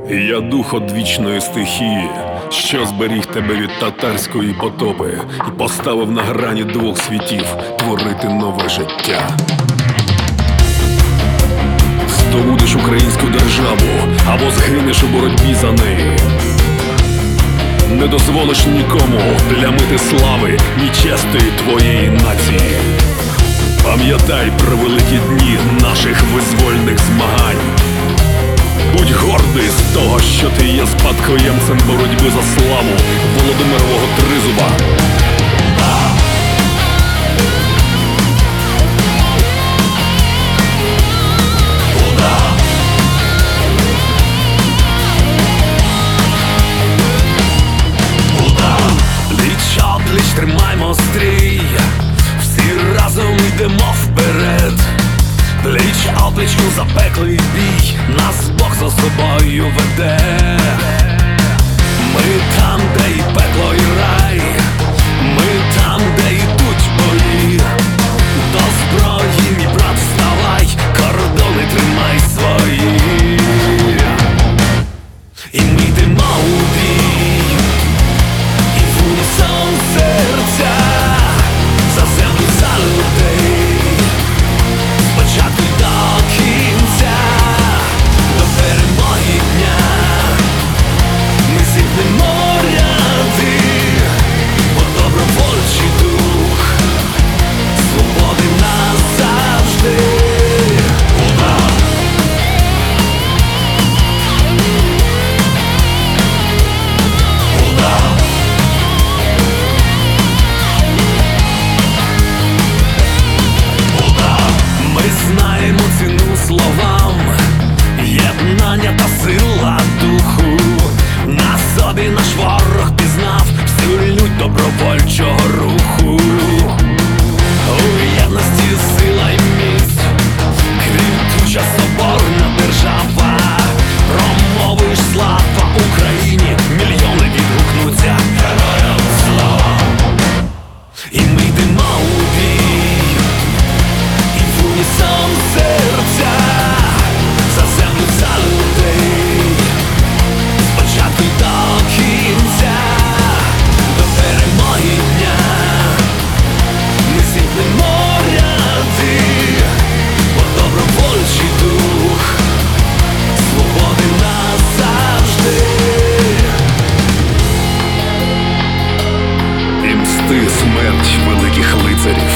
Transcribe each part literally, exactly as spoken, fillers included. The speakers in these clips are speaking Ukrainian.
Я дух одвічної стихії, що зберіг тебе від татарської потопи і поставив на грані двох світів творити нове життя. Здобудеш українську державу або згинеш у боротьбі за неї. Не дозволиш нікому плямити слави ні чести твоєї нації. Пам'ятай про великі дні наших визвольних змагань. Будь гордий з того, що ти є спадкоємцем боротьби за славу Володимирового Тризуба. Пліч-о-пліч тримаймо стрій, всі разом йдемо вперед. Пліч-о-пліч у запеклий бій, нас Бог за собою веде. Ми там, де і пекло, і рай, ми там, де йдуть бої. До зброї, мій брат, вставай, кордони тримай свої. І ми йдемо у бій, і в унісон серця, за землю, за людей. Спочатку й до кінця, до перемоги дня. Ми зігнемо ряди, бо добровольчий дух свободи нас завжди. Удар! Удар! Удар! Ми знаємо ціну словам, єднання та сила духу. На собі наш ворог пізнав всю лють добровольчого руху. У єдності сила й міць, квітуча соборна держава. Промовиш слава Україні, мільйони відгукнуться героям слава. І ми йдемо у бій, і в унісон серця, за землю, за людей. Спочатку й до кінця, до перемоги дня. Ми зімкнемо ряди, бо добровольчий дух свободи нас завжди. І мсти смерть великих лицарів.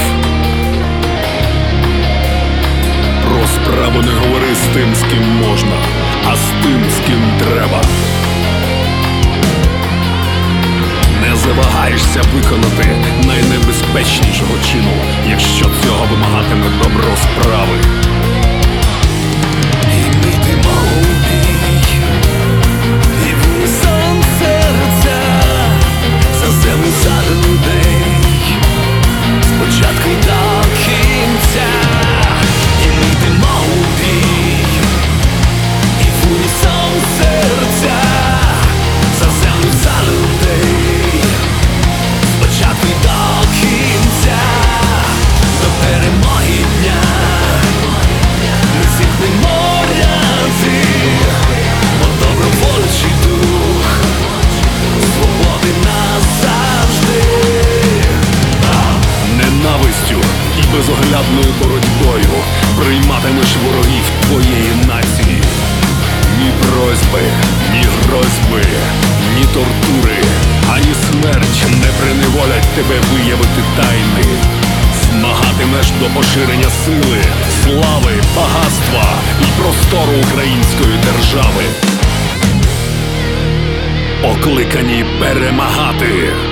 Про справу не говори з тим, з ким можна, а з тим, з ким треба. Не завагаєшся виконати найнебезпечнішого чину, якщо цього вимагатиме добро справи. І ми йдемо у бій, і в унісон серця, за землю, за людей. Спочатку й до кінця, і ми йдемо у бій, і в унісон серця, за землю, за людей. Спочатку й до кінця, до перемоги дня. Ми зімкнемо ряди, бо добровольчий дух свободи нас завжди. Ненавистю і безоглядною боротьбою прийматимеш ворогів твоєї нації. Ні просьби, ні грозьби, ні тортури, ані смерть не приневолять тебе виявити тайни. Змагатимеш до поширення сили, слави, багатства і простору української держави. Покликані перемагати.